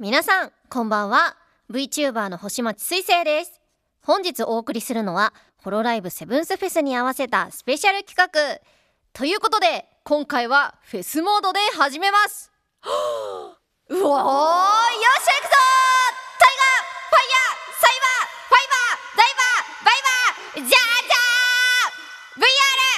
皆さんこんばんは。 VTuber の星町水星です。本日お送りするのはホロライブセブンスフェスに合わせたスペシャル企画ということで、今回はフェスモードで始めます。うわー、よっしゃ行くぞー。タイガー、ファイヤー、サイバー、ファイバー、ダイバー、バイバー、ジャージャー VR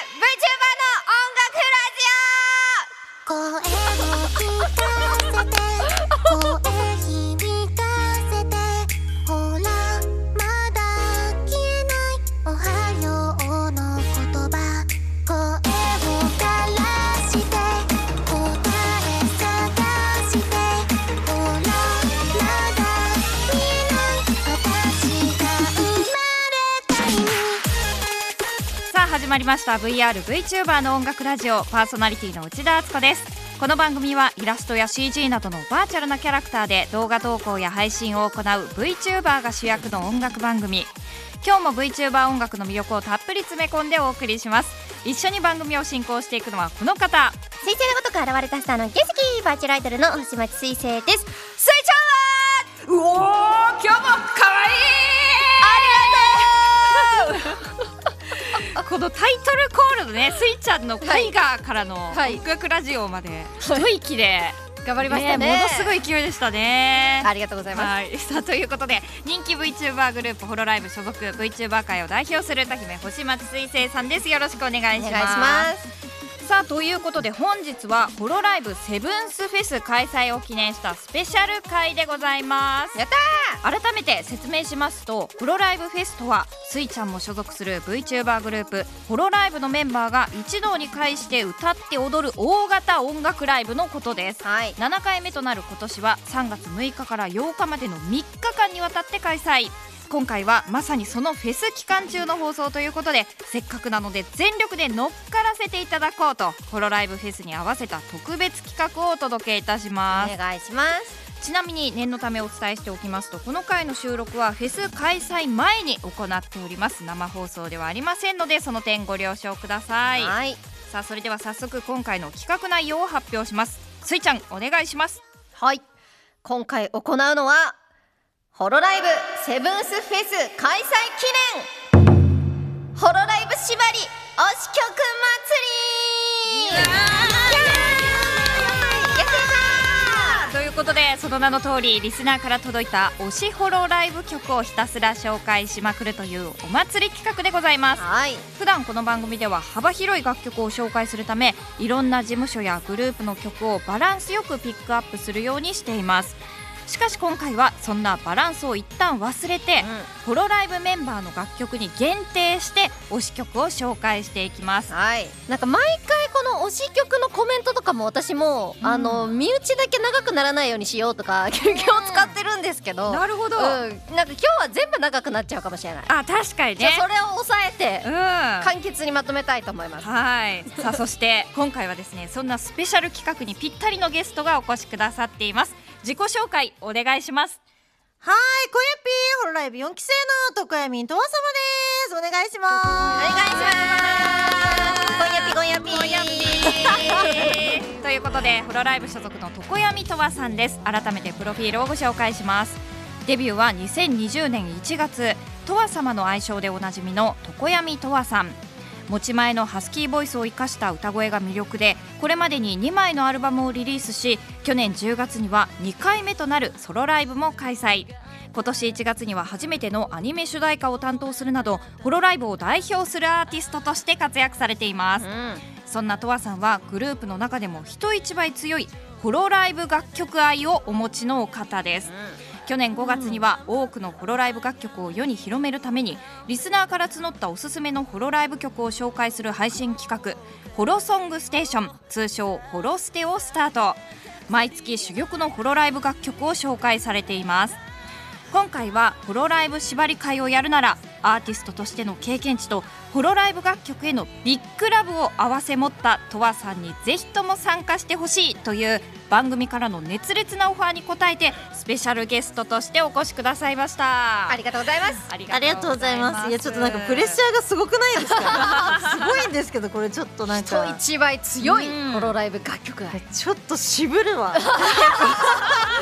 VTuber の音楽ラジオ。声を聞かせて声響かせて、ほらまだ消えないおはようの言葉、声を枯らして答え探して、ほらまだ見えない私が生まれた意味。 さあ始まりました VR VTuber の音楽ラジオ、パーソナリティの内田敦子です。この番組はイラストや CG などのバーチャルなキャラクターで動画投稿や配信を行う VTuber が主役の音楽番組。今日も VTuber 音楽の魅力をたっぷり詰め込んでお送りします。一緒に番組を進行していくのはこの方、 水星のごとく現れたスターのゲスキー、バーチャルアイドルの星町水星です。 スイちゃんはうおー、今日もかわいい。ありがとうこのタイトルコールのね、スイちゃんのタイガーからの音楽ラジオまで一息で、 頑張りましたね。 ものすごい勢いでしたね。 ありがとうございます。 はい、さあということで、人気 VTuber グループホロライブ所属 VTuber 界を代表する歌姫星町水星さんです。よろしくお願いします。 お願いします。 さあということで、本日はホロライブセブンスフェス開催を記念したスペシャル回でございます。 やったー。改めて説明しますと、ホロライブフェスとはスイちゃんも所属する VTuber グループホロライブのメンバーが一堂に会して歌って踊る大型音楽ライブのことです。 はい、 7回目となる今年は3月6日から8日までの3日間にわたって開催。今回はまさにそのフェス期間中の放送ということで、せっかくなので全力で乗っからせていただこうと、ホロライブフェスに合わせた特別企画をお届けいたします。 お願いします。 ちなみに念のためお伝えしておきますと、この回の収録はフェス開催前に行っております。生放送ではありませんので、その点ご了承ください。 はい、 さあそれでは早速今回の企画内容を発表します。スイちゃんお願いします。 はい、今回行うのはホロライブセブンスフェス開催記念ホロライブ縛り推し曲祭り。 ということで、その名の通りリスナーから届いた推しホロライブ曲をひたすら紹介しまくるというお祭り企画でございます。 はい、 普段この番組では幅広い楽曲を紹介するため、いろんな事務所やグループの曲をバランスよくピックアップするようにしています。しかし今回はそんなバランスを一旦忘れて、ホロライブメンバーの楽曲に限定して推し曲を紹介していきます。 はい、なんか毎回この推し曲のコメントとかも私も、身内だけ長くならないようにしようとか気を使ってるんですけど、 なるほど、 なんか今日は全部長くなっちゃうかもしれない。 あ、確かにね。 それを抑えて、簡簡潔にまとめたいと思います。 はいさあそして今回はですね、そんなスペシャル企画にぴったりのゲストがお越しくださっています。自己紹介お願いします。 はい、こやぴーホロライブ4期生の徳谷みんとわ様です。お願いします。 お願いします。ごやぴということで、ホロライブ所属の常闇とわさんです。改めてプロフィールをご紹介します。デビューは2020年1月、とわ様の愛称でおなじみの常闇とわさん。持ち前のハスキーボイスを生かした歌声が魅力で、これまでに2枚のアルバムをリリースし、去年10月には2回目となるソロライブも開催。今年1月には初めてのアニメ主題歌を担当するなど、ホロライブを代表するアーティストとして活躍されています。そんなとわさんはグループの中でも人一倍強いホロライブ楽曲愛をお持ちのお方です。去年5月には多くのホロライブ楽曲を世に広めるために、リスナーから募ったおすすめのホロライブ曲を紹介する配信企画、ホロソングステーション、通称ホロステをスタート。毎月珠玉のホロライブ楽曲を紹介されています。今回はホロライブ縛り会をやるなら、アーティストとしての経験値とホロライブ楽曲へのビッグラブを併せ持ったとわさんにぜひとも参加してほしいという番組からの熱烈なオファーに応えて、スペシャルゲストとしてお越しくださいました。 ありがとうございます。 ありがとうございます。いやちょっとなんかプレッシャーがすごくないですかすごいんですけど、これちょっとなんか人一倍強いホロライブ楽曲愛。 ちょっと渋るわ渋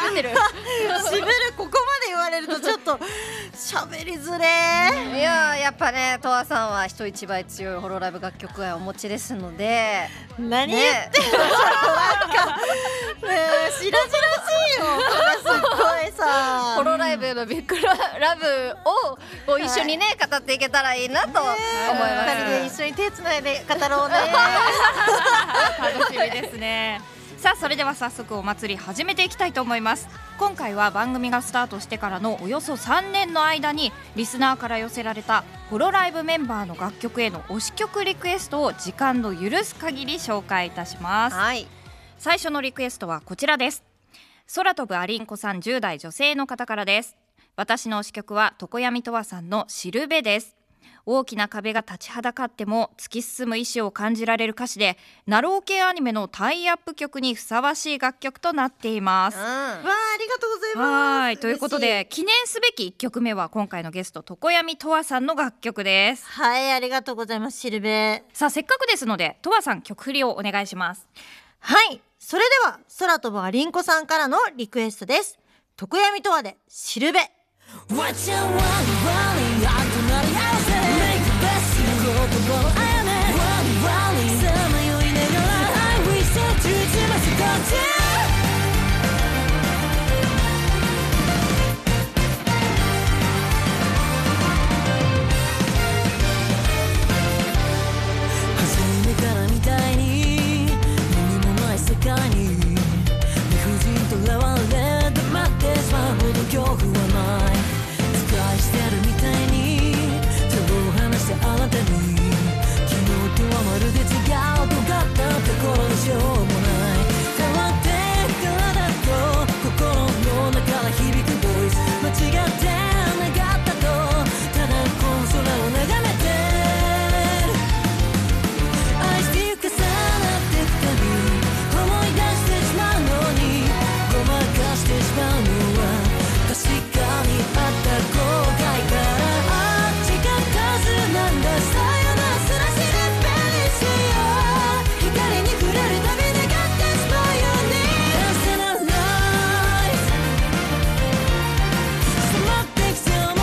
ってるしぶるここまで言われるとちょっと喋りづれいややっぱねとわさんは人一倍強いホロライブ楽曲愛をお持ちですので何言ってんの、なんかねえしらじらしいよこれすっごいさホロライブのビッグラブをこう一緒にね語っていけたらいいなと思います。 二人で一緒に手つないで語ろうね楽しみですね。さあそれでは早速お祭り始めていきたいと思います。今回は番組がスタートしてからのおよそ3年の間にリスナーから寄せられたホロライブメンバーの楽曲への推し曲リクエストを時間の許す限り紹介いたします。 はい、 最初のリクエストはこちらです。空飛ぶアリンコさん10代女性の方からです。私の推し曲は常闇とわさんのしるべです。大きな壁が立ちはだかっても突き進む意志を感じられる歌詞でナロー系アニメのタイアップ曲にふさわしい楽曲となっています。 わあ、ありがとうございます。 はい、ということで記念すべき1曲目は今回のゲスト常闇とわさんの楽曲です。 はい、ありがとうございます。しるべ。 さあせっかくですのでとわさん曲振りをお願いします。 はい、それでは空飛ぶアリンコさんからのリクエストです。常闇とわでしるべ。 初めからみたいに何もない世界に理不尽とらわれて待ってしまうほど恐怖はない。使い捨てるみたいに手を離してあなたに昨日とはまるで違う尖ったところでしょうもない変わって体と心の中から響くボイス間違ってなかったとただこの空を眺めて愛してゆく重なってくたび思い出してしまうのにごまかしてしまうのは確かにあった後悔からあ違ったはずなんださよならすらしれっぺにしよう光に触れるたび願ってしまうように Personal life 迫ってきそうも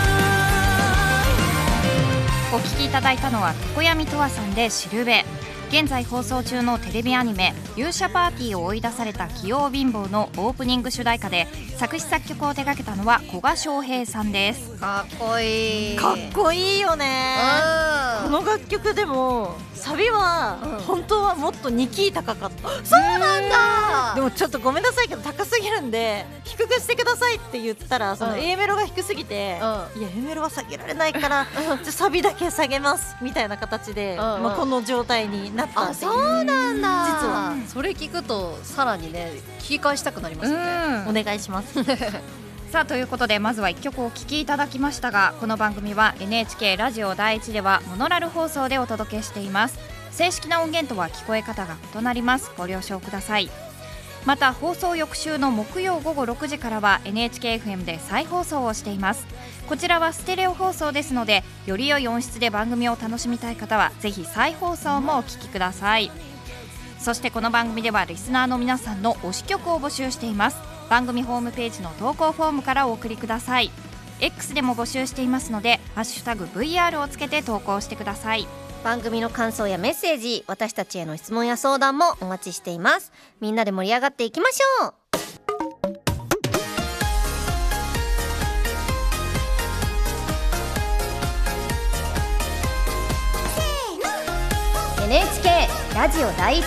ないお聴きいただいたのは常闇とわさんでしるべ。現在放送中のテレビアニメ勇者パーティーを追い出された器用貧乏のオープニング主題歌で作詞作曲を手掛けたのは古賀翔平さんです。 かっこいい。 かっこいいよね。この楽曲でもサビは本当はもっと2キー高かった。 そうなんだ。 でもちょっとごめんなさいけど高すぎるんで低くしてくださいって言ったらその A メロが低すぎて、いや A メロは下げられないからじゃあサビだけ下げますみたいな形で、まあ、この状態になったんで。 そうなんだ。 実はそれ聞くとさらにね聞き返したくなりますよね。 お願いしますさあということでまずは1曲お聴きいただきましたが、この番組は NHK ラジオ第一ではモノラル放送でお届けしています。正式な音源とは聞こえ方が異なります。ご了承ください。また放送翌週の木曜午後6時からは NHKFM で再放送をしています。こちらはステレオ放送ですのでより良い音質で番組を楽しみたい方はぜひ再放送もお聞きください。そしてこの番組ではリスナーの皆さんの推し曲を募集しています。番組ホームページの投稿フォームからお送りください。 X でも募集していますのでハッシュタグ VR をつけて投稿してください。 番組の感想やメッセージ、私たちへの質問や相談もお待ちしています。みんなで盛り上がっていきましょう。NHK ラジオ第一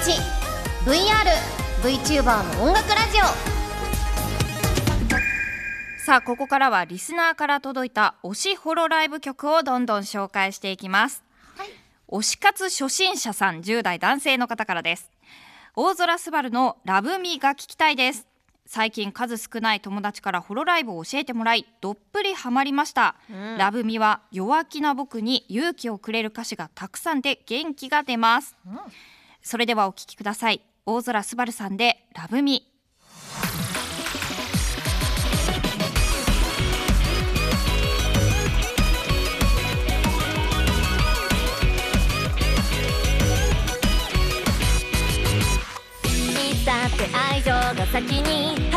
VR、VTuber の音楽ラジオ。 さあここからはリスナーから届いた推しホロライブ曲をどんどん紹介していきます。推し活初心者さん10代男性の方からです。大空すばるのラブミが聞きたいです。最近数少ない友達からホロライブを教えてもらいどっぷりハマりました、ラブミは弱気な僕に勇気をくれる歌詞がたくさんで元気が出ます、それではお聴きください。大空すばるさんでラブミ。 だって愛情が先に走り出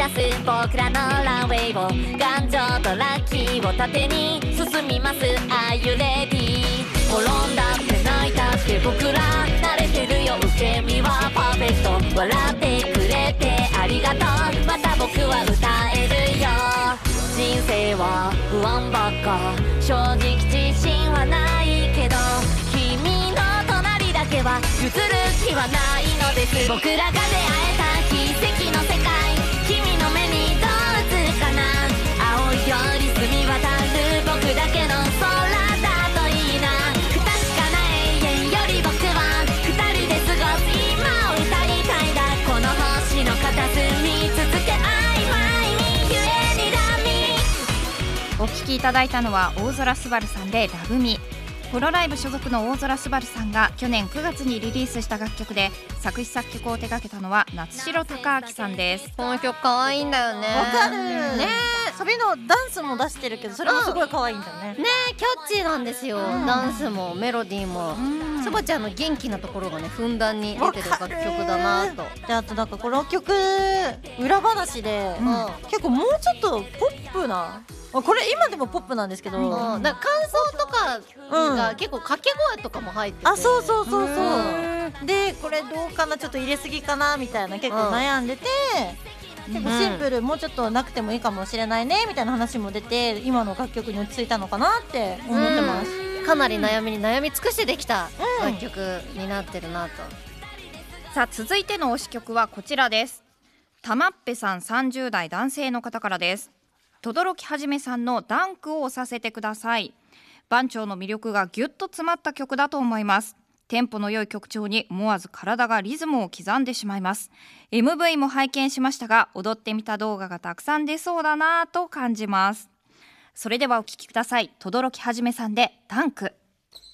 出す僕らのランウェイを感情とラッキーを盾に進みます。 Are you ready？ 転んだって泣いたって僕ら慣れてるよ。受け身はパーフェクト。笑ってくれてありがとう。また僕は歌えるよ。人生は不安ばっか、正直自信はないけど君の隣だけは譲る気はないのです。僕らが出会えた奇跡の世界、君の目にどう映るかな。青いより澄み渡る僕だけの空だといいな。不確かな永遠より僕は二人で過ごす今を歌いたいだ。この星の片隅続け曖昧にゆえにだみ。 お聴きいただいたのは大空すばるさんでラブミ。ホロライブ所属の大空すばるさんが去年9月にリリースした楽曲で、作詞作曲を手掛けたのは夏代貴明さんです。 この曲可愛いんだよね。 わかるね。 サビのダンスも出してるけどそれもすごい可愛いんだよね。 ね、キャッチーなんですよ。ダンスもメロディーもそばちゃんの元気なところがねふんだんに出てる楽曲だなと。 であとなんかこの曲裏話で、結構もうちょっとポップな、これ今でもポップなんですけど、 なんか感想とかが結構掛け声とかも入ってて、 あ、そうそうそうそうで、これどうかな、ちょっと入れすぎかなみたいな結構悩んでて、結構シンプル、もうちょっとなくてもいいかもしれないねみたいな話も出て、今の楽曲に落ち着いたのかなって思ってます。 かなり悩みに悩み尽くしてできた楽曲になってるなと。 さあ続いての推し曲はこちらです。たまっぺさん30代男性の方からです。轟はじめさんのダンクを押させてください。番長の魅力がぎゅっと詰まった曲だと思います。テンポの良い曲調に思わず体がリズムを刻んでしまいます。 MV も拝見しましたが、踊ってみた動画がたくさん出そうだなと感じます。それではお聴きください。轟はじめさんでダンク。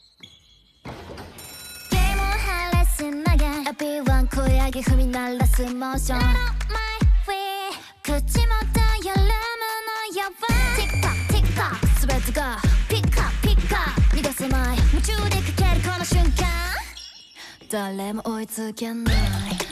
ゲームハラス投げ P1 小上げ踏み鳴らすモーション 口元緩むのやばい Tick tock tick tock すべてがピッカピッカ逃がすまい夢中でかけるこの瞬間、誰も追いつけない、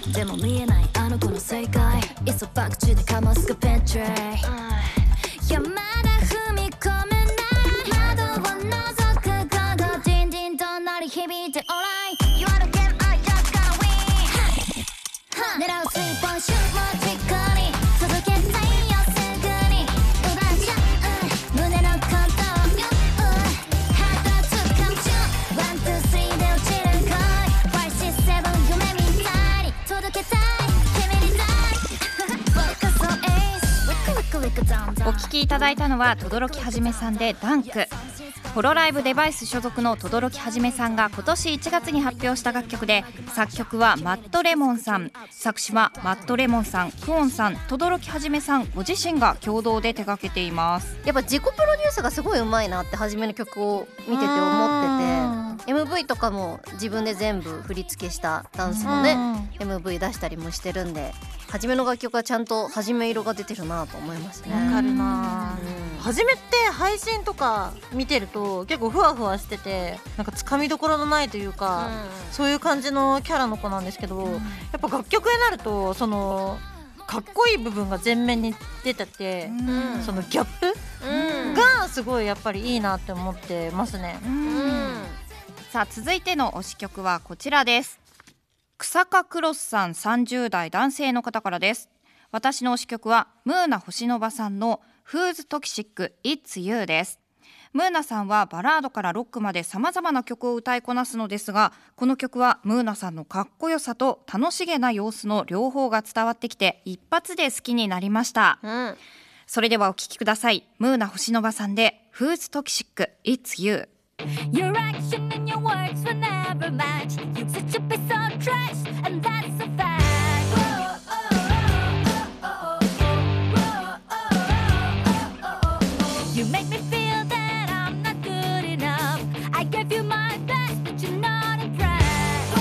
でも見えないあの子の正解、いっそバクチでかますかペントレイ、いやまだ踏み込めない窓を覗くことディンディンと鳴り響いて Alright You are the game I just gotta win 狙うスリーポイントシュートもじっくり届けたいよすぐに奪っちゃう胸の鼓動ハート掴む中 One, two, three で落ちる恋 Five, six, seven 夢みたいに届けたい君にたいFocus on ace ウィクウィクウィクダウンダウンお聴きいただいたのは轟はじめさんでダンク。ホロライブデバイス所属の轟はじめさんが今年1月に発表した楽曲で、作曲はマットレモンさん、作詞はマットレモンさん、クオンさん、轟はじめさんご自身が共同で手掛けています。 やっぱ自己プロデュースがすごいうまいなって初めの曲を見てて思ってて、MV とかも自分で全部振り付けしたダンスもね MV 出したりもしてるんで、初めの楽曲はちゃんと初め色が出てるなと思いますね。 わかるな。初めって配信とか見てると結構ふわふわしてて、なんかつかみどころのないというか、そういう感じのキャラの子なんですけど、やっぱ楽曲になるとそのかっこいい部分が前面に出てて、そのギャップがすごいやっぱりいいなって思ってますね。 さあ続いての推し曲はこちらです。草加クロスさん30代男性の方からです。私の推し曲はムーナ星野場さんの Who's Toxic It's You です。ムーナさんはバラードからロックまで様々な曲を歌いこなすのですが、この曲はムーナさんのかっこよさと楽しげな様子の両方が伝わってきて一発で好きになりました。それではお聴きください。ムーナ星野場さんで Who's Toxic It's You。 Your action and your words will never match. You're such a piece of trash, and that's a fact. You make me feel that I'm not good enough. I gave you my best, but you're not impressed.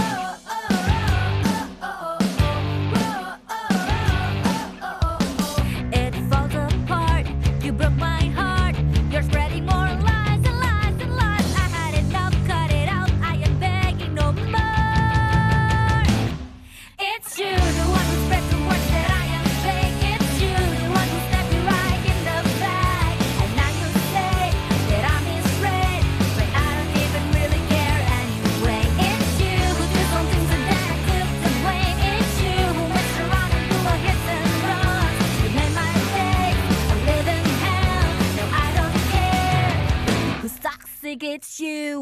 It falls apart. You broke my heart. You're spreading more lies and lies and lies. I had enough, cut it out. I am begging no more. It's you. It's you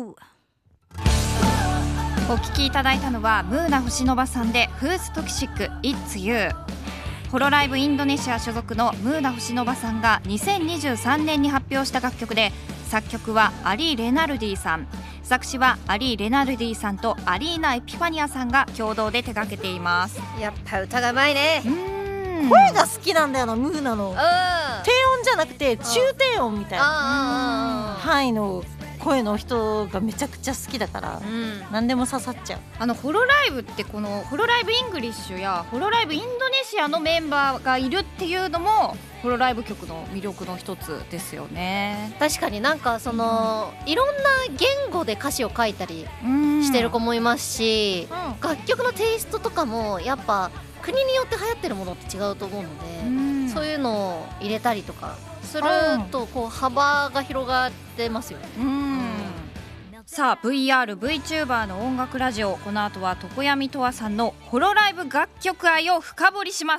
お聞きいただいたのはムーナ星野場さんで Who's Toxic It's You。ホロライブインドネシア所属のムーナ星野場さんが2023年に発表した楽曲で、作曲はアリー・レナルディさん、作詞はアリー・レナルディさんとアリーナ・エピファニアさんが共同で手掛けています。 やっぱ歌がうまいね。 声が好きなんだよな、ムーナの。低音じゃなくて中低音みたいな範囲の声の人がめちゃくちゃ好きだから、何でも刺さっちゃう。 ホロライブってこのホロライブイングリッシュやホロライブインドネシアのメンバーがいるっていうのもホロライブ曲の魅力の一つですよね。 確かになんかその、いろんな言語で歌詞を書いたりしてる子もいますし、楽曲のテイストとかもやっぱ国によって流行ってるものって違うと思うので、そういうのを入れたりとかするとこう幅が広がってますよね。 さあ VR、VTuber の音楽ラジオ、この後は常闇とわさんのホロライブ楽曲愛を深掘りします。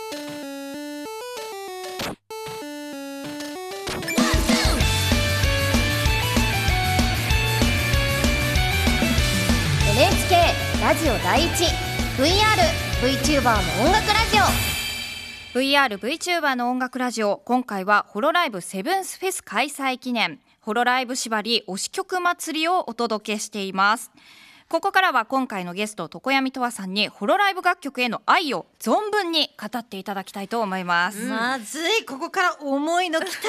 NHK ラジオ第一 VR、VTuber の音楽ラジオ。 VR、VTuber の音楽ラジオ、今回はホロライブセブンスフェス開催記念ホロライブ縛り推し曲祭りをお届けしています。ここからは今回のゲスト常闇とわさんにホロライブ楽曲への愛を存分に語っていただきたいと思います。 まずい、ここから重いのきた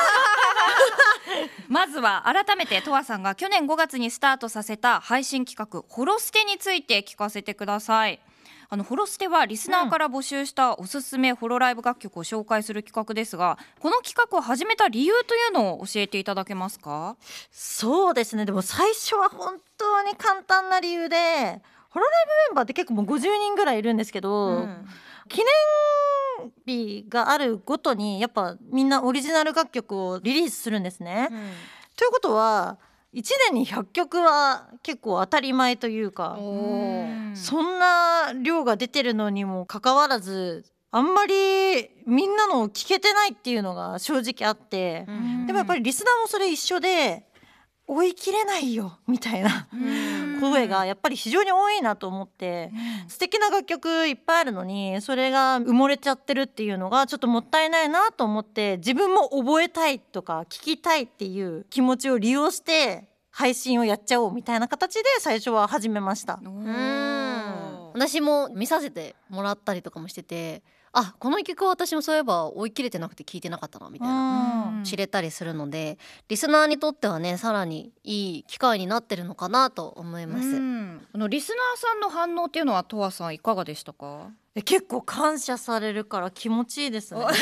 まずは改めてとわさんが去年5月にスタートさせた配信企画ホロステについて聞かせてください。ホロステはリスナーから募集したおすすめホロライブ楽曲を紹介する企画ですが、この企画を始めた理由というのを教えていただけますか？ そうですね、でも最初は本当に簡単な理由で、ホロライブメンバーって結構もう50人ぐらいいるんですけど、記念日があるごとにやっぱみんなオリジナル楽曲をリリースするんですね、ということは1年に100曲は結構当たり前というか、そんな量が出てるのにもかかわらずあんまりみんなの聞けてないっていうのが正直あって、でもやっぱりリスナーもそれ一緒で追い切れないよみたいな声がやっぱり非常に多いなと思って、素敵な楽曲いっぱいあるのにそれが埋もれちゃってるっていうのがちょっともったいないなと思って、自分も覚えたいとか聞きたいっていう気持ちを利用して配信をやっちゃおうみたいな形で最初は始めました。 私も見させてもらったりとかもしてて、あ、この曲は私もそういえば追い切れてなくて聞いてなかったなみたいな知れたりするので、リスナーにとってはねさらにいい機会になってるのかなと思います。 リスナーさんの反応っていうのはとわさんいかがでしたか？ 結構感謝されるから気持ちいいですね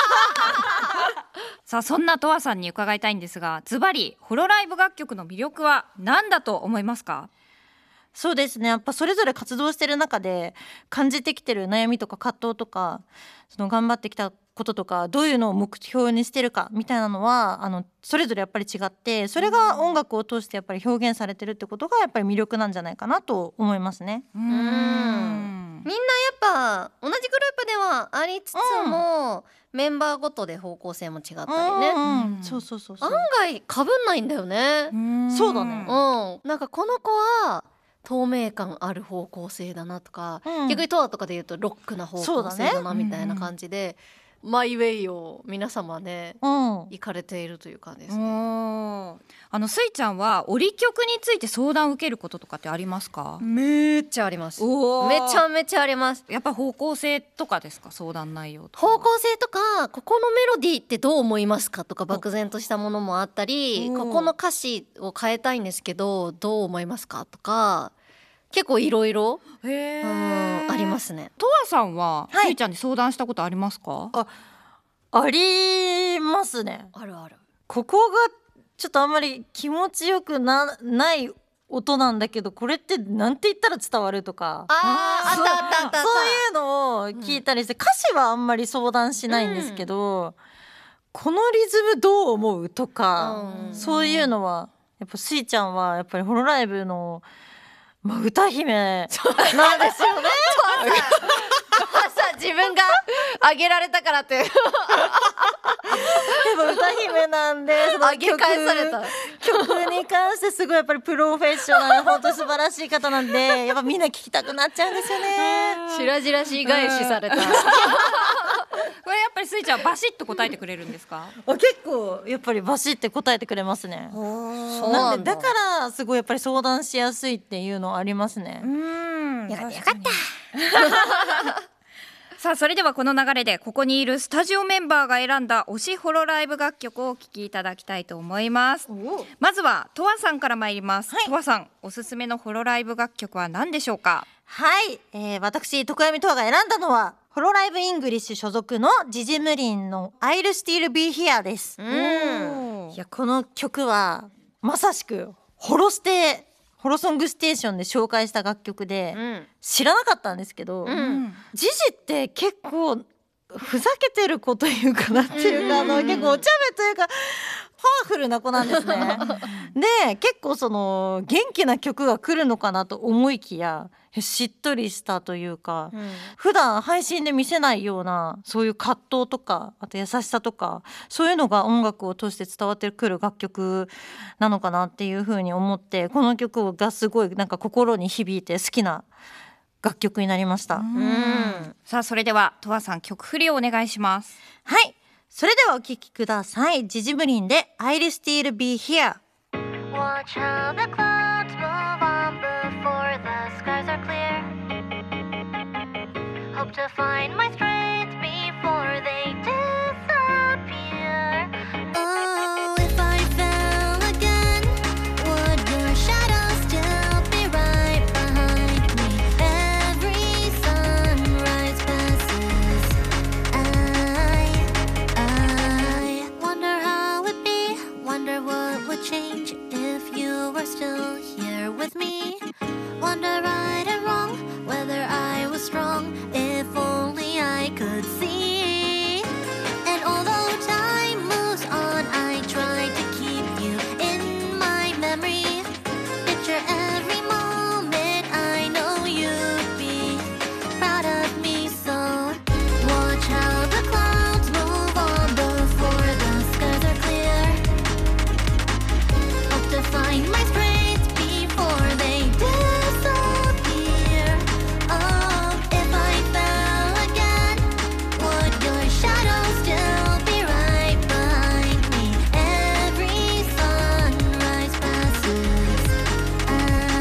さあそんなとわさんに伺いたいんですが、ズバリホロライブ楽曲の魅力は何だと思いますか？ そうですね、やっぱそれぞれ活動してる中で感じてきてる悩みとか葛藤とか、その頑張ってきたこととかどういうのを目標にしてるかみたいなのはそれぞれやっぱり違って、それが音楽を通してやっぱり表現されてるってことがやっぱり魅力なんじゃないかなと思いますね。 みんなやっぱ同じグループではありつつも、メンバーごとで方向性も違ったりね、 そうそうそう、 案外被んないんだよね。 そうだね、 なんかこの子は透明感ある方向性だなとか、逆にトアとかで言うとロックな方向性だなみたいな感じで、マイウェイを皆様ね、行かれているという感じですね。 スイちゃんは折り曲について相談を受けることとかってありますか？ めっちゃあります。めちゃめちゃあります。 やっぱ方向性とかですか？相談内容とか方向性とか、ここのメロディーってどう思いますかとか漠然としたものもあったり、ここの歌詞を変えたいんですけどどう思いますかとか、結構いろいろありますね。 とわさんはスイちゃんに相談したことありますか？ ありますね。 あるある。 ここがちょっとあんまり気持ちよくない音なんだけど、これってなんて言ったら伝わるとか、 あったそういうのを聞いたりして、歌詞はあんまり相談しないんですけど、このリズムどう思うとか、そういうのはやっぱスイちゃんはやっぱりホロライブの歌姫なんですよね自分があげられたからってやっぱ歌姫なんで、そのあげ返された。 曲に関してすごいやっぱりプロフェッショナル、本当に素晴らしい方なんで、やっぱみんな聞きたくなっちゃうんですよね。 白々しい返しされた。 これやっぱりスイちゃんバシッと答えてくれるんですか？ 結構やっぱりバシって答えてくれますね。 そうなんでだからすごいやっぱり相談しやすいっていうのはありますね。 よかったさあそれではこの流れでここにいるスタジオメンバーが選んだ推しホロライブ楽曲をお聴きいただきたいと思います。まずはとわさんから参ります。とわさん、おすすめのホロライブ楽曲は何でしょうか？ はい、私常闇とわが選んだのはホロライブイングリッシュ所属のジジムリンの I'll Still Be Here です。いやこの曲はまさしくホロソングステーションで紹介した楽曲で、知らなかったんですけど、ジジって結構ふざけてる子というかなっていうか、結構お茶目というかパワフルな子なんですね。で結構その元気な曲が来るのかなと思いきやしっとりしたというか、普段配信で見せないようなそういう葛藤とか、あと優しさとか、そういうのが音楽を通して伝わってくる楽曲なのかなっていう風に思って、この曲がすごいなんか心に響いて好きな楽曲になりました。 さあそれではとわさん曲振りをお願いします。 はい、それではお聴きください。ジジムリンで I'll Still Be Here。 Watch how the clouds move on before the skies are clear. Hope to find my strength before they disappear. Oh, if I fell again, would your shadow still be right behind me? Every sunrise passes. I wonder how it'd be, wonder what would change if you were still here with me. Wonder right and wrong, whether I was strong, if only I could see. And although time moves on, I try to keep you in my memory. Picture every moment, I know you'd be proud of me. So watch how the clouds move on before the skies are clear. Hope to find my strength before they disappear. Oh, if I fell again, would your shadow still be right behind me? Every sunrise passes. I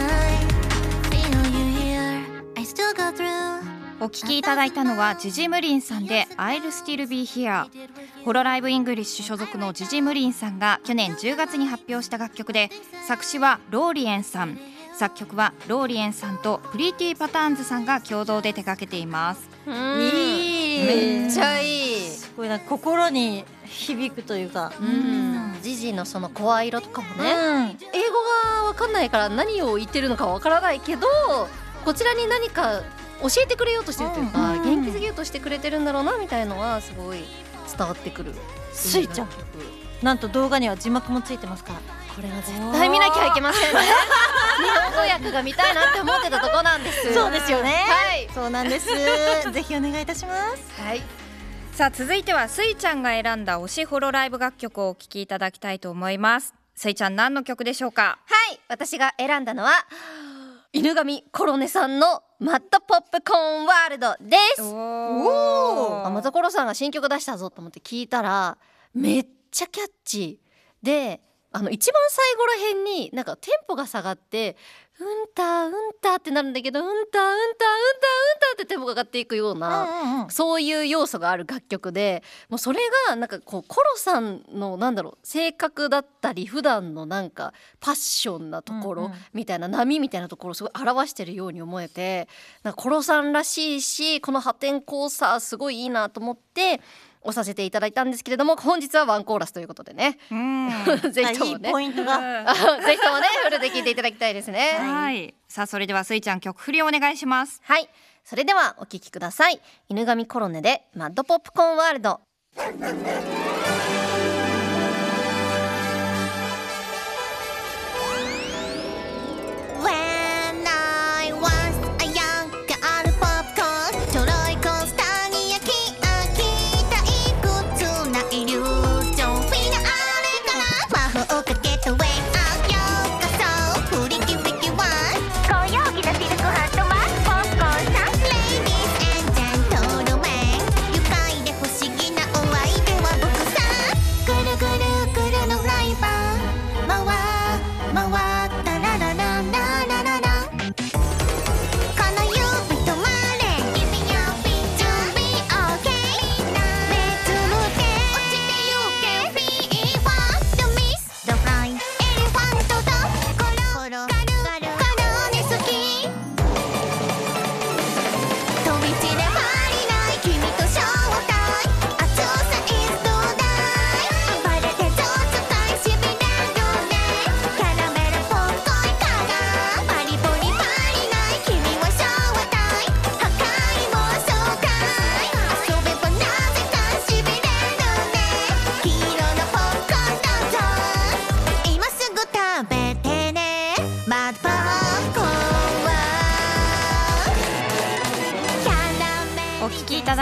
feel you here. I still go through. お聴きいただいたのはジジムリンさんで I'll Still Be Here。 ホロライブイングリッシュ所属のジジムリンさんが去年10月に発表した楽曲で、作詞はローリエンさん、作曲はローリエンさんとプリティパターンズさんが共同で手掛けています。 いい、 めっちゃいい。 すごいなんか心に響くというか、 ジジのその声色とかもね、 うん英語がわかんないから何を言ってるのかわからないけど、こちらに何か教えてくれようとしてるというか、元気づけようとしてくれてるんだろうなみたいのはすごい伝わってくる。 スイちゃん、なんと動画には字幕もついてますから、 これは絶対見なきゃいけませんね。日本語訳が見たいなって思ってたとこなんです。 そうですよね。 はい、 そうなんです。ぜひお願いいたします。 はい、 さあ続いてはスイちゃんが選んだ推しホロライブ楽曲をお聴きいただきたいと思います。スイちゃん何の曲でしょうか？ はい、私が選んだのは犬神コロネさんのマッドポップコーンワールドです。またコロさんが新曲出したぞと思って聞いたらめっちゃキャッチーで、一番最後らへんになんかテンポが下がってうんたうんたってなるんだけど、うんたうんたうんたうんたってテンポが上がっていくような、そういう要素がある楽曲で、もうそれがなんかこうコロさんのなんだろう性格だったり普段のなんかパッションなところみたいな、波みたいなところをすごい表してるように思えて、なんかコロさんらしいし、この破天荒さすごいいいなと思って押させていただいたんですけれども、本日はワンコーラスということでね、ぜひともね、 いいポイントがぜひともねフルで聴いていただきたいですね。 はい、さあそれではスイちゃん曲振りお願いします。 はい、それではお聴きください。犬神コロネでマッドポップコーンワールド。 When I was a young girl, popcorn ちょろいコースターに焼き上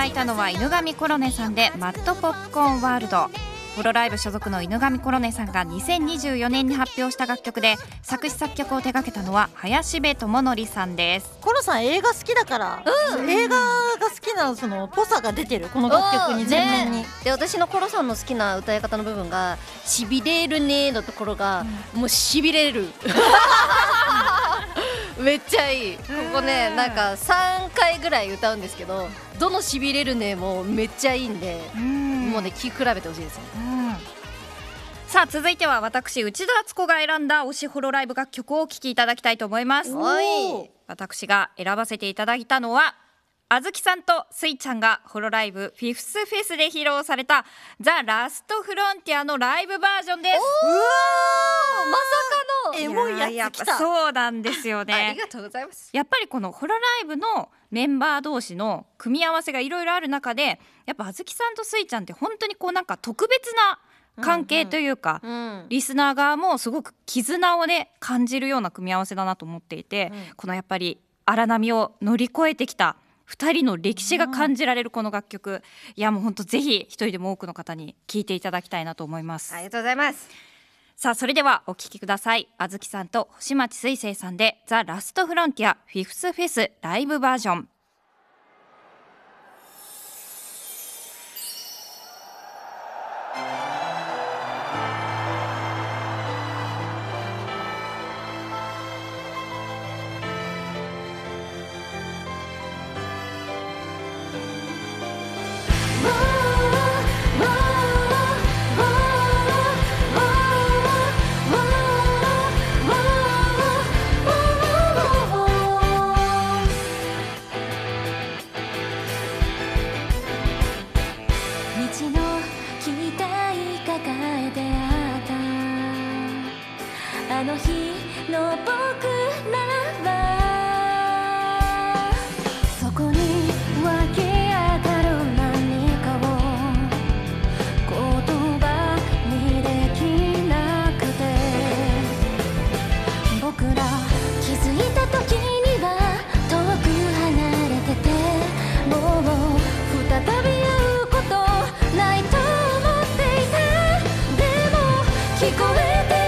いたのは犬神コロネさんでマッドポップコーンワールド。ホロライブ所属の犬神コロネさんが2024年に発表した楽曲で、作詞作曲を手掛けたのは林部智則さんです。 コロさん映画好きだから、映画が好きなそのぽさが出てるこの楽曲に全面に、 で私のコロさんの好きな歌い方の部分がしびれるねのところが、もうしびれるめっちゃいい。ここねなんか3回ぐらい歌うんですけど、どのしびれるねもめっちゃいいんで、もうね聴き比べてほしいですね。 さあ続いては私内田敦子が選んだ推しホロライブ楽曲をお聴きいただきたいと思います。私が選ばせていただいたのは、あずきさんとスイちゃんがホロライブフィフスフェスで披露されたザ・ラストフロンティアのライブバージョンです。 まさかのエモいやつ来た。 そうなんですよね。 ありがとうございます。 やっぱりこのホロライブのメンバー同士の組み合わせがいろいろある中で、やっぱあずきさんとスイちゃんって本当にこうなんか特別な関係というか、リスナー側もすごく絆をね感じるような組み合わせだなと思っていて、このやっぱり荒波を乗り越えてきた2人の歴史が感じられるこの楽曲、いやもう本当ぜひ一人でも多くの方に聴いていただきたいなと思います。 ありがとうございます。 さあそれではお聴きください。あずきさんと星町水星さんでザ・ラストフロンティアフィフスフェスライブバージョン。 あの日の僕らはそこに湧き上がる何かを言葉にできなくて、僕ら気づいた時には遠く離れてて、もう再び会うことないと思っていた。でも聞こえて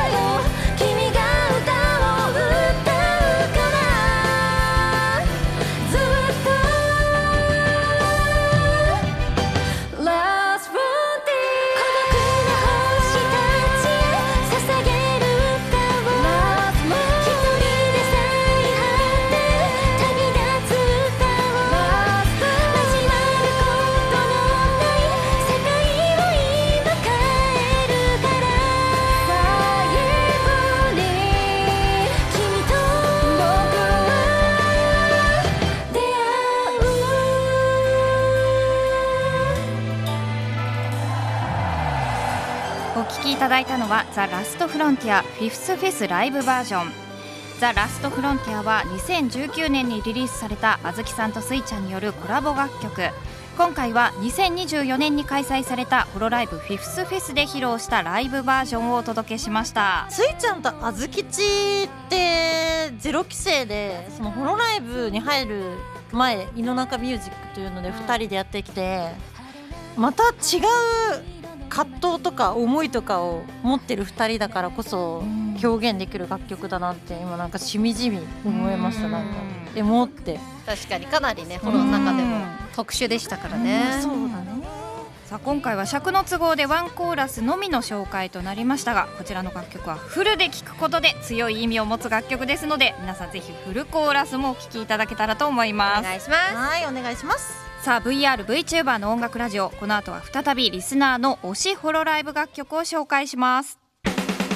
いただいたのはザ・ラストフロンティアフィフスフェスライブバージョン。ザ・ラストフロンティアは2019年にリリースされたあずきさんとスイちゃんによるコラボ楽曲。今回は2024年に開催されたホロライブフィフスフェスで披露したライブバージョンをお届けしました。 スイちゃんとあずきちってゼロ規制で、そのホロライブに入る前井の中ミュージックというので2人でやってきて、また違う葛藤とか思いとかを持ってる2人だからこそ表現できる楽曲だなって今なんかしみじみ思いました。なんかエモって、 確かにかなりねホロの中でも特殊でしたからね。 そうだね。 さあ今回は尺の都合でワンコーラスのみの紹介となりましたが、こちらの楽曲はフルで聴くことで強い意味を持つ楽曲ですので、皆さんぜひフルコーラスもお聴きいただけたらと思います。 お願いします。 はい、お願いします。 さあ VRVTuber の音楽ラジオ、この後は再びリスナーの推しホロライブ楽曲を紹介します。 朝でもおはよう、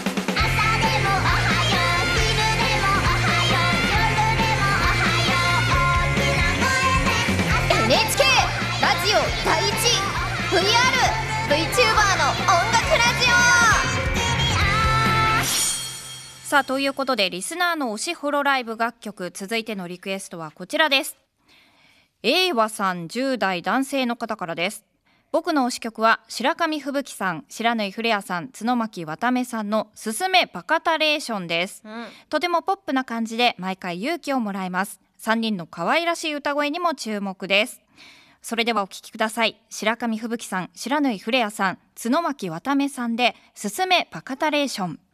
昼でもおはよう、夜でもおはよう、大きな声で NHK ラジオ第一 VRVTuber の音楽ラジオ。 さあということでリスナーの推しホロライブ楽曲、続いてのリクエストはこちらです。A和さん10代男性の方からです。僕の推し曲は白神吹雪さん、白縫フレアさん、角巻渡目さんのすすめバカタレーションです、とてもポップな感じで毎回勇気をもらえます。3人の可愛らしい歌声にも注目です。 それではお聴きください。白神吹雪さん、白縫フレアさん、角巻渡目さんですすめバカタレーション。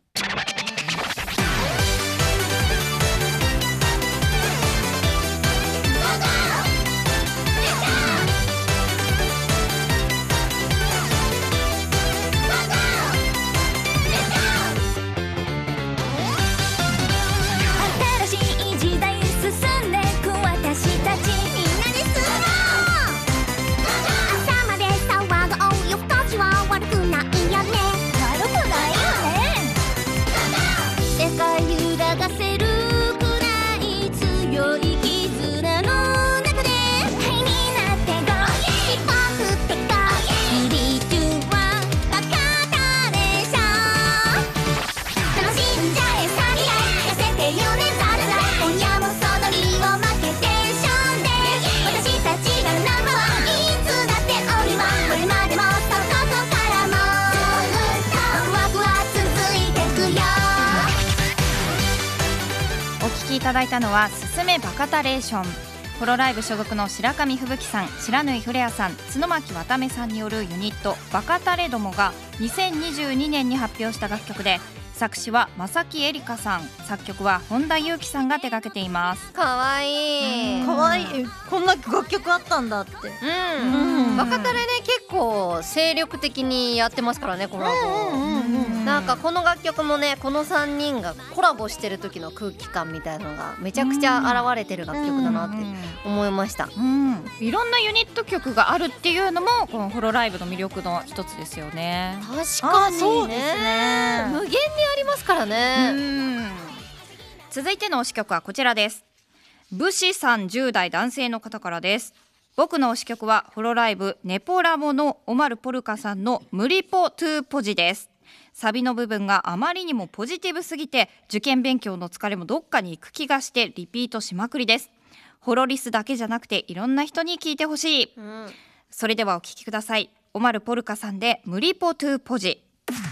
いただいたのはすすめバカタレーション。ホロライブ所属の白神吹雪さん、白縫フレアさん、角巻渡目さんによるユニットバカタレどもが2022年に発表した楽曲で、作詞は正木エリカさん、作曲は本田裕樹さんが手掛けています。 かわいい、 かわいい。こんな楽曲あったんだって。 バカタレね、結構精力的にやってますからね、コラボ。なんかこの楽曲もね、この3人がコラボしてる時の空気感みたいなのがめちゃくちゃ現れてる楽曲だなって思いました。 いろんなユニット曲があるっていうのもこのホロライブの魅力の一つですよね。 確かにね、 そうですね。 無限にありますからね。 続いての推し曲はこちらです。武士さん、10代男性の方からです。僕の推し曲はホロライブネポラボのオマルポルカさんのムリポトゥーポジです。サビの部分があまりにもポジティブすぎて、受験勉強の疲れもどっかに行く気がしてリピートしまくりです。ホロリスだけじゃなくていろんな人に聞いてほしい。それではお聴きください。オマルポルカさんでムリポトゥーポジ。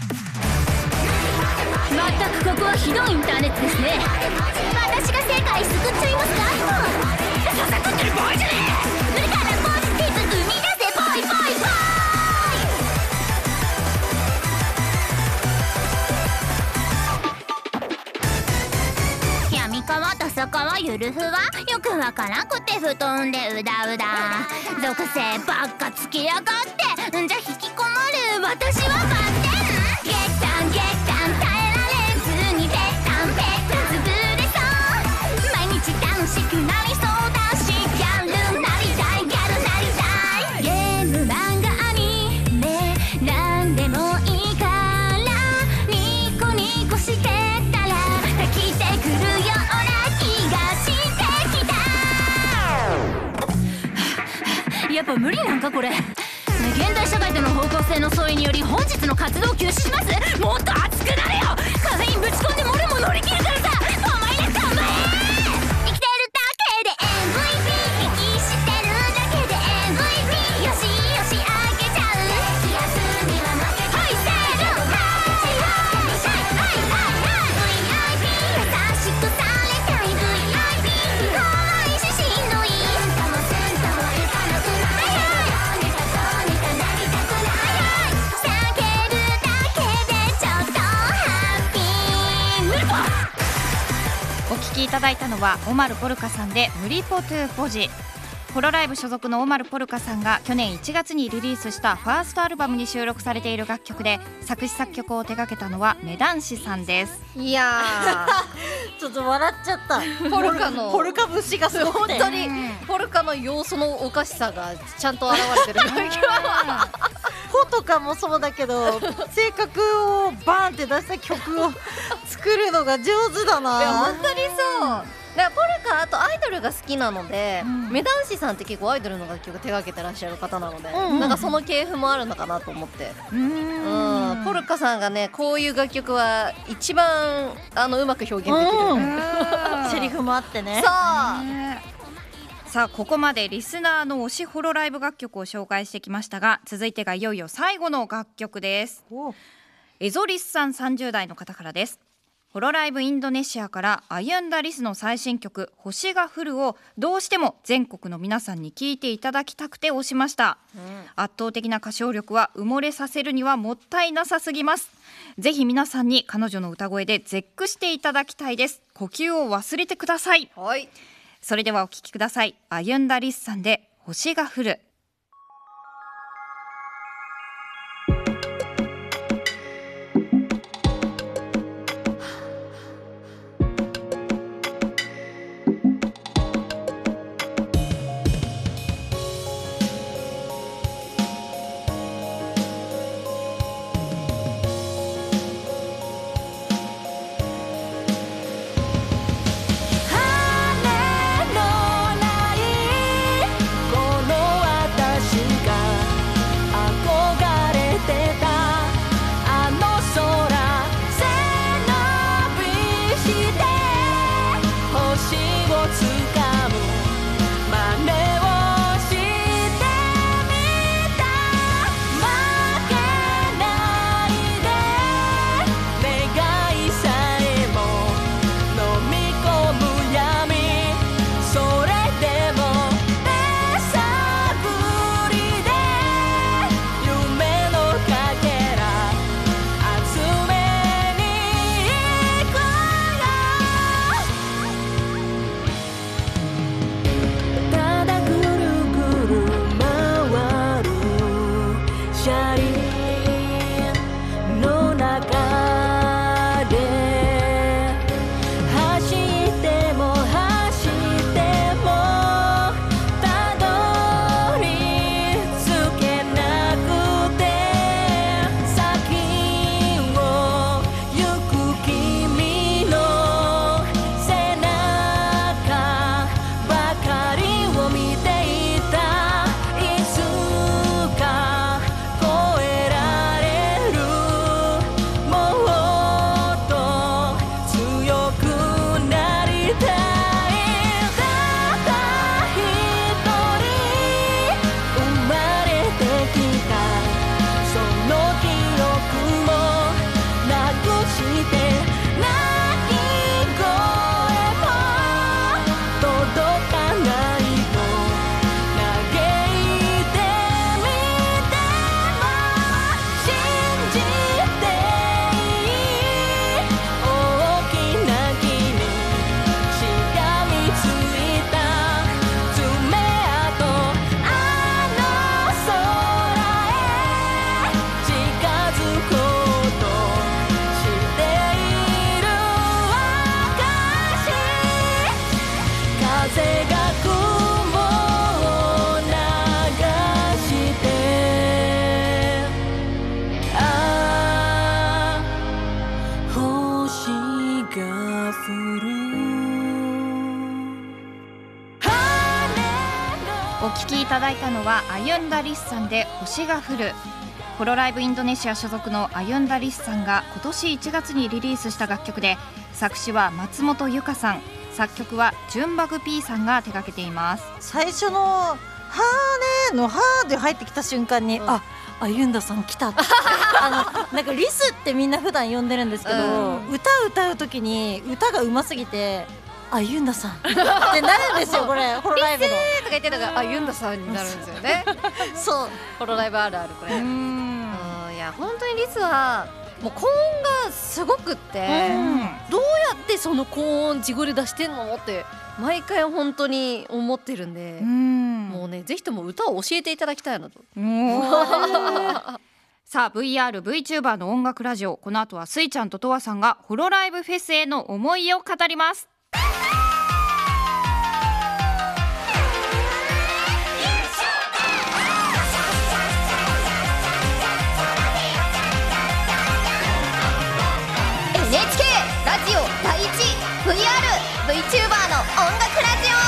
まったくここはひどいインターネットですね。私が世界救っちゃいますか。ささくってる場合じゃねえ。無理からポジティブ生み出せ、ポイポイポイ。闇川とそこはゆるふわ、よくわからんくて布団でうだうだ、属性ばっかつきやがって、んじゃ引きこもる私はバッテン。月間月間耐えられずにぺったんぺったん潰れそう。毎日楽しくなりそうだし、ギャルなりたい、ギャルなりたい。ゲーム漫画アニメなんでもいいからニコニコしてたら飽きてくるような気がしてきた。やっぱ無理なんかこれ。現代社会との方向性の相違により本日の活動を休止します。もっと熱くなれよ。カフェインぶち込んでモルも乗り切るからさ。お前ら頑張れ。生きてるだけで MVP、 息してるだけで MVP、 よしよしあげちゃう。気安には負けてはいせーのはいはいはい VIP 優しくされたい VIP 怖いししんどい。センタもセンタもいかなくない。 お聴きいただいたのはオマルポルカさんでムリポトゥーポジ。ホロライブ所属のオマルポルカさんが去年1月にリリースしたファーストアルバムに収録されている楽曲で、作詞作曲を手掛けたのはメダンシさんです。 いやちょっと笑っちゃった。 ポルカのポルカ節がすごくて、 本当にポルカの要素のおかしさがちゃんと現れてる。 ポとかもそうだけど、性格をバーンって出した曲を作るのが上手だな。 いや本当にそう。だからポルカ、あとアイドルが好きなので、メダンシさんって結構アイドルの楽曲手掛けてらっしゃる方なので、なんかその系譜もあるのかなと思って。ポルカさんがね、こういう楽曲は一番うまく表現できる。 セリフもあってね。 さあ、ここまでリスナーの推しホロライブ楽曲を紹介してきましたが、続いてがいよいよ最後の楽曲です。エゾリスさん、30代の方からです。 ホロライブインドネシアから歩んだリスの最新曲星が降るをどうしても全国の皆さんに聴いていただきたくて押しました、圧倒的な歌唱力は埋もれさせるにはもったいなさすぎます。ぜひ皆さんに彼女の歌声で絶句していただきたいです。呼吸を忘れてください。 はい、 それではお聴きください。歩んだリスさんで星が降る。お聴きいただいたのは歩んだリスさんで星が降る。ホロライブインドネシア所属の歩んだリスさんが今年1月にリリースした楽曲で、作詞は松本由香さん、作曲はジュンバグ P さんが手掛けています。 最初のはーねーのはーで入ってきた瞬間に、あ、歩んださん来たってなんかリスってみんな普段呼んでるんですけど、歌う時に歌が上手すぎて歩んださんってなるんですよ。これホロライブのとか言ってたから歩んださんになるんですよねそうホロライブあるあるこれ。いや本当にリスはもう高音がすごくって、どうやってその高音自己で出してんのって毎回本当に思ってるんで、もうねぜひとも歌を教えていただきたいなと。 さあ VR、VTuber の音楽ラジオ、この後はスイちゃんととわさんがホロライブフェスへの思いを語ります。 NHK ラジオ第1 VR、VTuber の音楽ラジ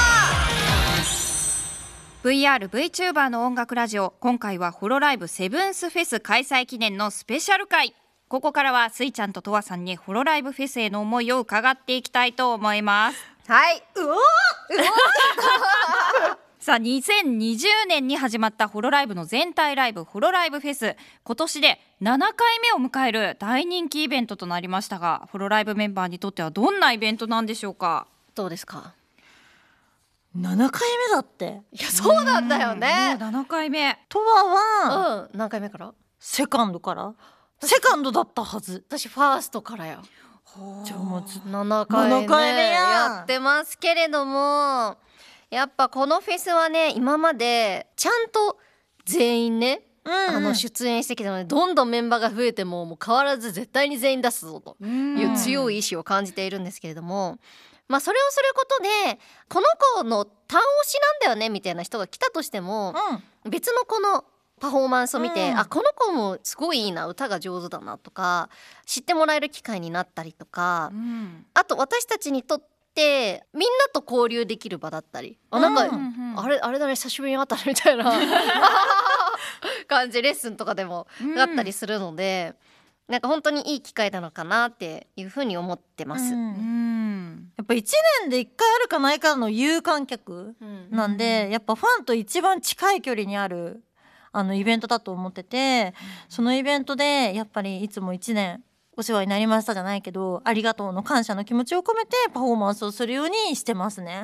オ。 VR、VTuber の音楽ラジオ、今回はホロライブセブンスフェス開催記念のスペシャル回。ここからはスイちゃんととわさんにホロライブフェスへの思いを伺っていきたいと思います。 はい、 さあ2020年に始まったホロライブの全体ライブホロライブフェス、今年で7回目を迎える大人気イベントとなりましたが、ホロライブメンバーにとってはどんなイベントなんでしょうか。 どうですか。 7回目だって。 いやそうなんだよね。 もう7回目。 とわは、 何回目から。 セカンドから。セカンドだったはず。 私ファーストからや。 じゃあもう 7回目やってますけれども、やっぱこのフェスはね、今までちゃんと全員ね、出演してきたので、どんどんメンバーが増えても変わらず絶対に全員出すぞという強い意志を感じているんですけれども、まあそれをすることでこの子の単推しなんだよねみたいな人が来たとしても、別の子のパフォーマンスを見て、あ、この子もすごいいいな、歌が上手だなとか知ってもらえる機会になったりとか、あと私たちにとってみんなと交流できる場だったり、なんか、あれだね久しぶりに会ったねみたいな感じ、レッスンとかでもあったりするので、なんか本当にいい機会なのかなっていうふうに思ってます。 やっぱ1年で1回あるかないかの有観客なんで、やっぱファンと一番近い距離にあるイベントだと思ってて、そのイベントでやっぱりいつも1年お世話になりましたじゃないけど、ありがとうの感謝の気持ちを込めてパフォーマンスをするようにしてますね。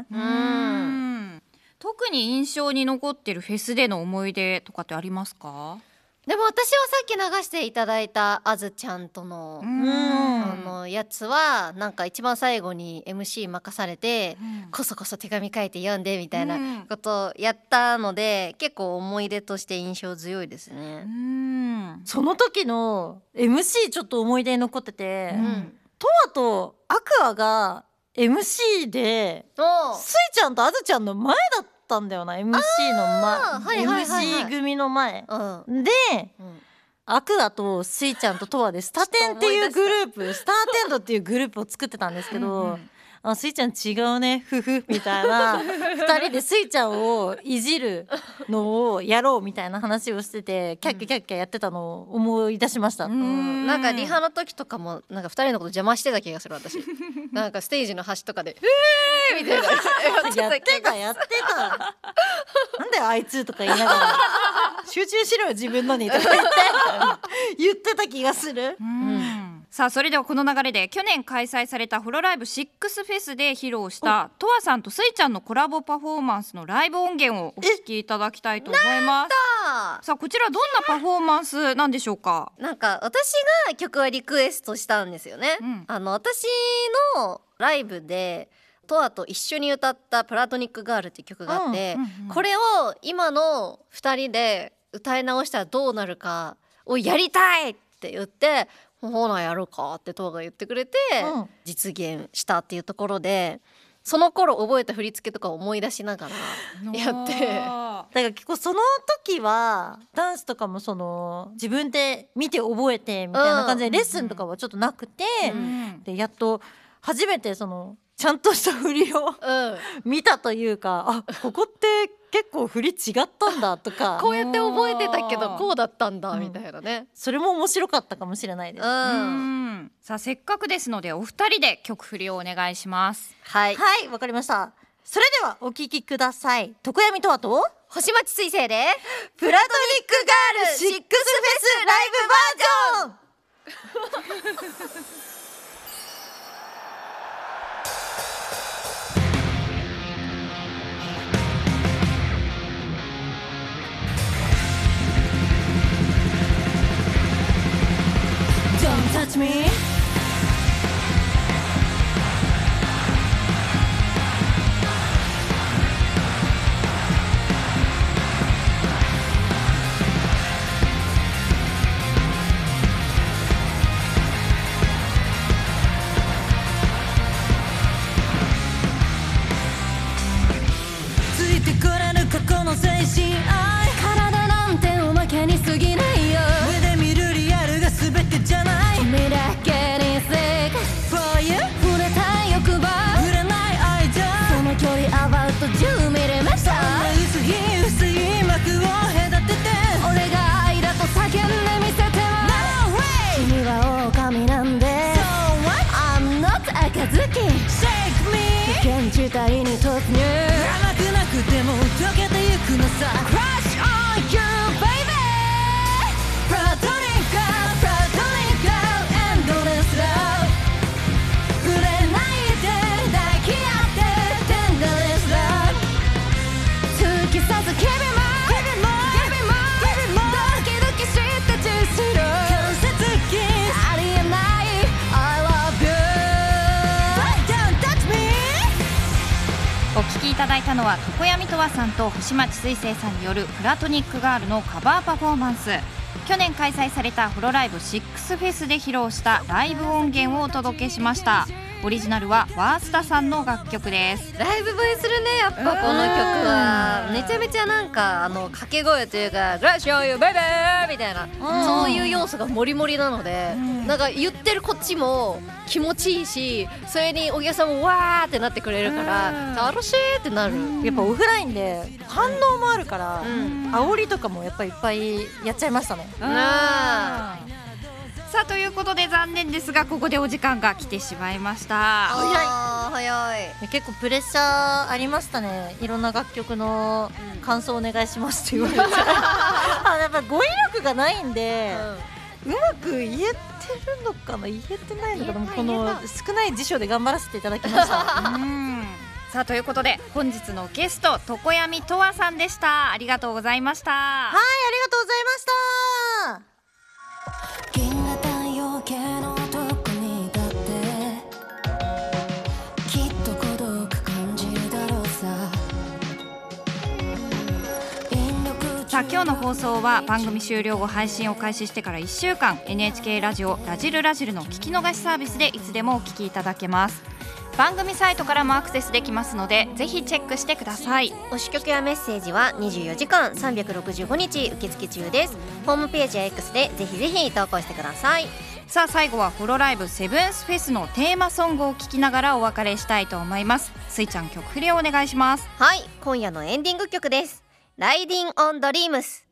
特に印象に残ってるフェスでの思い出とかってありますか。 でも私はさっき流していただいたあずちゃんとのやつは、なんか一番最後に MC 任されて、こそこそ手紙書いて読んでみたいなことをやったので、結構思い出として印象強いですね。 その時の MC ちょっと思い出に残ってて、トワとアクアが MC でスイちゃんとあずちゃんの前だったんだよな。 MC の前、MC 組の前、で、アクアとスイちゃんとトワでスタテンっていうグループ、スターテンドっていうグループを作ってたんですけど、あ、スイちゃん違うねふふみたいな2人でスイちゃんをいじるのをやろうみたいな話をしてて、キャッキャキャッキャやってたのを思い出しました。 なんかリハの時とかもなんか2人のこと邪魔してた気がする私。なんかステージの端とかでみたいなやってたなんだよあいつとか言いながら集中しろよ自分のにとか言ってた気がする。 さあそれではこの流れで去年開催されたホロライブ6フェスで披露したとわさんとスイちゃんのコラボパフォーマンスのライブ音源をお聴きいただきたいと思います。さあこちらどんなパフォーマンスなんでしょうか。 なんか私が曲はリクエストしたんですよね。私のライブでトワと一緒に歌ったプラトニックガールっていう曲があって、これを今の2人で歌い直したらどうなるかをやりたいって言って、ほなやるかってトワが言ってくれて、実現したっていうところで、その頃覚えた振り付けとか思い出しながらやって、だから結構その時はダンスとかもその自分で見て覚えてみたいな感じでレッスンとかはちょっとなくて、でやっと初めてそのちゃんとした振りを、見たというか、あ、ここって結構振り違ったんだとかこうやって覚えてたけどこうだったんだみたいなね、 それも面白かったかもしれないです。 さあせっかくですのでお二人で曲振りをお願いします。 はい、わかりました。それではお聴きください。常闇とわと星町水星でプラトニックガール6フェスライブバージョン Touch me. Tsuiteくれる過去の精神愛、 体なんておまけに過ぎないよ。 目で見るリアルが全てじゃない。 君だけにsick For you 触れたい欲望、 触れない愛情、 その距離アバウト10ミリメーター、 薄い薄い幕を隔てて俺が愛だと叫んでみせては No way 君は狼なんで So what I'm not 赤ずき Shake me 危険地帯に突入、 甘くなくても溶けてくのさ Crush on you baby プラトニカエンドレスラブ触れないで抱き合ってテンダーレスラブ突き刺す Give me more Give me more ドキドキしたジュースの関節キスありえない I love you Don't touch me お聴きいただいたのは常闇とわさんと星町水星さんによるプラトニックガールのカバーパフォーマンス。去年開催されたホロライブ6フェスで披露したライブ音源をお届けしました。オリジナルはワースタさんの楽曲です。 ライブ映えするね、やっぱこの曲はめちゃめちゃなんか掛け声というか「グラッシュオンユーベイベー」みたいな、そういう要素がモリモリなので、なんか言ってるこっちも気持ちいいし、それにお客さんもわーってなってくれるから楽しいってなる。 やっぱオフラインで反応もあるから、煽りとかもやっぱりいっぱいやっちゃいましたね。 さあということで残念ですがここでお時間が来てしまいました。 早い。 結構プレッシャーありましたね。いろんな楽曲の感想お願いしますって言われてやっぱ語彙力がないんで、うまく言えてるのかな言えてないのかな、この少ない辞書で頑張らせていただきましたさあということで本日のゲスト常闇とわさんでした。ありがとうございました。 はい、ありがとうございました。 銀河太陽系のどこにだってきっと孤独感じるだろうさ。 さあ今日の放送は番組終了後配信を開始してから1週間 NHK ラジオラジルラジルの聞き逃しサービスでいつでもお聞きいただけます。番組サイトからもアクセスできますのでぜひチェックしてください。 推し曲やメッセージは24時間365日受付中です。ホームページや X でぜひぜひ投稿してください。 さあ最後はホロライブセブンスフェスのテーマソングを聴きながらお別れしたいと思います。スイちゃん曲振りをお願いします。 はい、今夜のエンディング曲です。ライディンオンドリームス。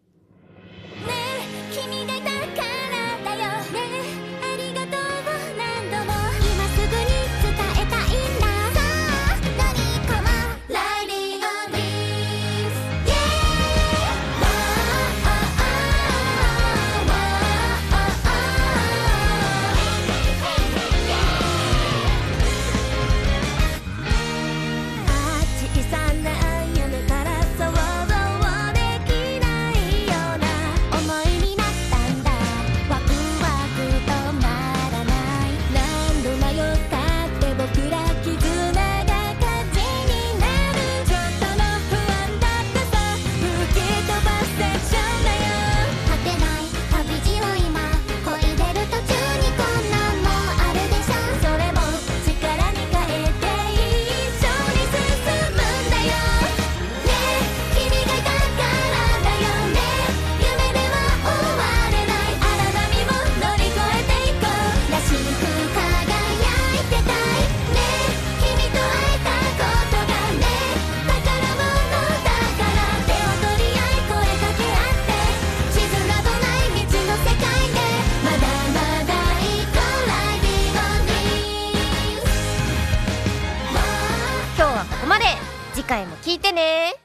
君がいたからだよね、ありがとう何度も今すぐに伝えたいんだ。さあ何かもライディングオンドリームス、イエーイ、ワー小さな夢から想像できないような思いになったんだ。ワクワク止まらない、何度迷ったって僕ら絆が勝ちになる。ちょっとの不安だってさ吹き飛ばせちゃうんだよ。果てない旅路を今漕いでる途中にこんなんもあるでしょ。それも力に変えて一緒に進むんだよね。君がいたからだよね、夢では終われない荒波も乗り越えていこう。らしく輝いてたいね、君と会えたことがね宝物だから。手を取り合い声かけ合って地図などない未知の世界でまだまだ行こう。ライディングオンドリームス、 今日はここまで。次回も聞いてね。